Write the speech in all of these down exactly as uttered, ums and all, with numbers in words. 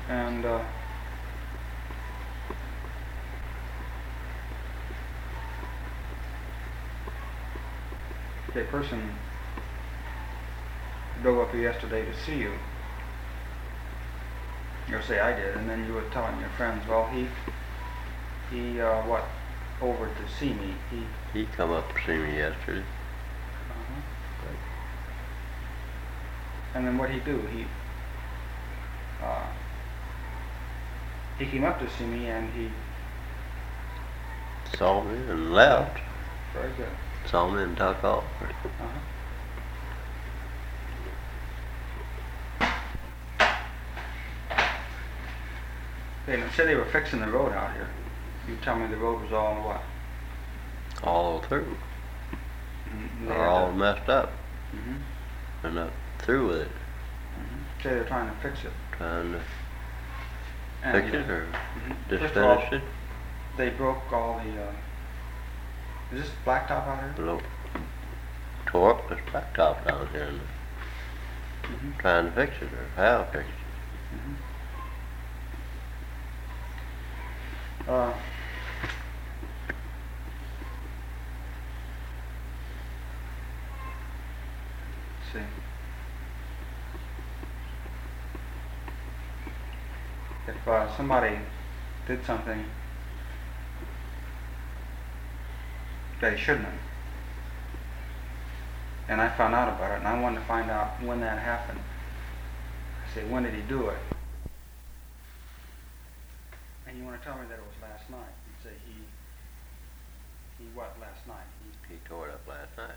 And uh, the person drove up here yesterday to see you. Or say I did, and then you were telling your friends, well, he, he, uh, what, over to see me. He, He come up to see me yesterday. uh-huh. And then what'd he do? He, uh, he came up to see me and he... Saw me and left. Very good. Saw me and took off. Uh-huh. They said they were fixing the road out here. You tell me the road was all what? All through. Mm, They're all to... messed up. Mm-hmm. They're not through with it. Mm-hmm. Say they're trying to fix it. Trying to And fix it or mm-hmm. just First finish all, it. They broke all the, uh, is this blacktop out here? Below. Tore up this blacktop down here and Mm-hmm. trying to fix it or how to fix it. Mm-hmm. Uh, let's see. If uh, somebody did something that he shouldn't have, and I found out about it, and I wanted to find out when that happened. I say, when did he do it? And you want to tell me that it was last night. You'd say, he, he what last night? He, He tore it up last night.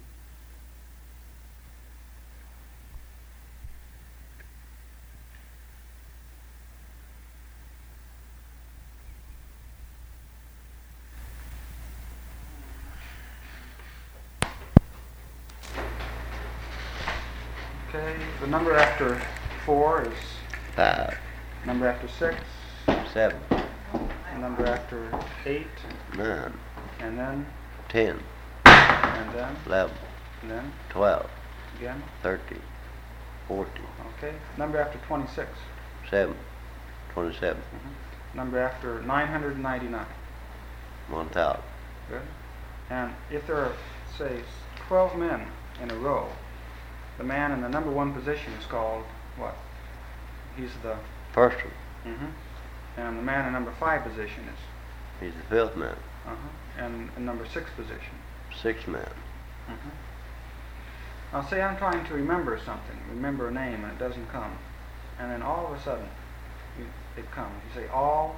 Okay, the number after four is Five. number after six, Seven. the number after eight, Nine. and then, Ten. and then, Eleven. and then, Twelve. again. Thirteen. Fourteen. Okay, number after twenty-six. Seven. Twenty-seven. Mm-hmm. Number after nine hundred ninety-nine. One thousand. Good. And if there are, say, twelve men in a row, the man in the number one position is called what? He's the... First one. Mm-hmm. And the man in number five position is... He's the fifth man. Uh-huh. And in number six position. Sixth man. Mm-hmm. Now say I'm trying to remember something, remember a name, and it doesn't come. And then all of a sudden, you, it comes. You say all...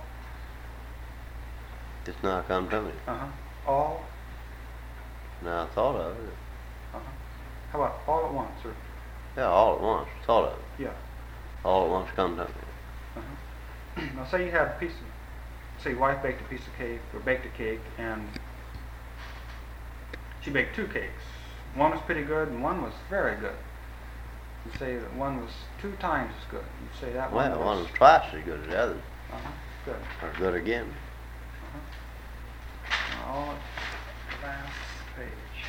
It's not come to me. Uh-huh. All... Now I thought of it. Uh-huh. How about all at once, or... Yeah, all at once. Thought of it. Yeah. All at once come to me. Uh-huh. Now say you had a piece of... Say your wife baked a piece of cake, or baked a cake, and... She baked two cakes. One was pretty good, and one was very good. You say that one was two times as good. You say that Well, one was... one was twice as good as the other. Uh-huh. Good. Or good again. Uh-huh. Now, all at the last page.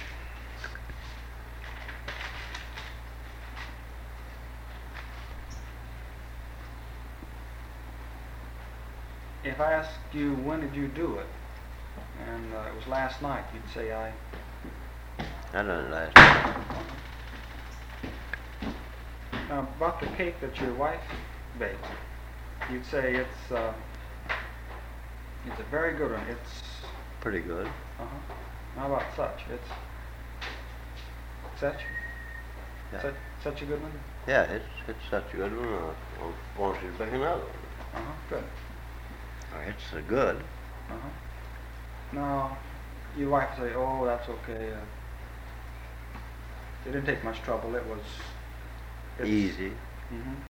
If I asked you, when did you do it? And uh, it was last night, you'd say, I... I done it last night. Now, about the cake that your wife baked, you'd say it's, uh, it's a very good one. It's... Pretty good. Uh-huh. How about such? It's... Such? Yeah. Such, such a good one? Yeah, it's it's such a good one. I want you to pick another one. Uh-huh. Good. It's a good. Uh-huh. Now, your wife would say, oh, that's okay. Uh, it didn't take much trouble. It was... It's, Easy. Mm-hmm.